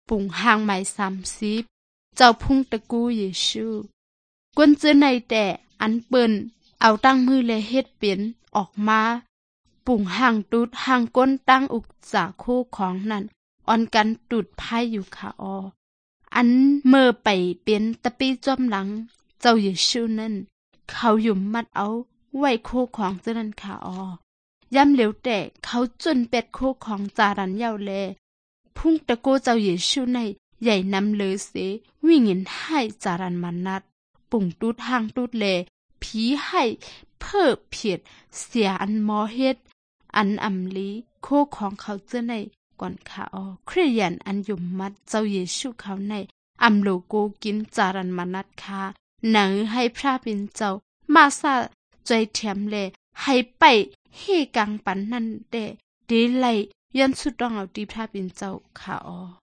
ปุ่งห่างไม้30เจ้าพุ่งตะกูเยซูกวนเจอในแต่อันเปิ้นเอาตั้งมือและเฮ็ดเป็นออกมาปุ่งห่างตุดห่างก้นตั้งอุกจาโคของนั่นออนกันตุดไพ่อยู่ค่ะอันเมื่อไปเป็นตะปีจอมหลังเจ้าเยซูนั่นเขาหยุมมัดเอาไว้โคของเจ้านั้นค่ะย่ำเหลียวแต่เขาจนเป็ดโคของจารันยาวแลพุ่งตะโกเจ้าเยซูในใหญ่นำเลยเสวิ่งเงินให้จารันมานัดปุ่งตูดห่างตูดแลผีให้เพิกเพียดเสียอันมอเฮ็ดอันอำลีโคของเขาเจ้าในก่อนค่ะคริยันอันยุมมัดเจ้าเยซูเขาในอำโลโกกินจารันมานัดค่ะหนังให้พระเป็นเจ้ามาซาใจเทียมแลให้ไปเฮกังปันนั่นเดไลยันสุดต้องเอาตีพระเป็นเจ้าค่ะ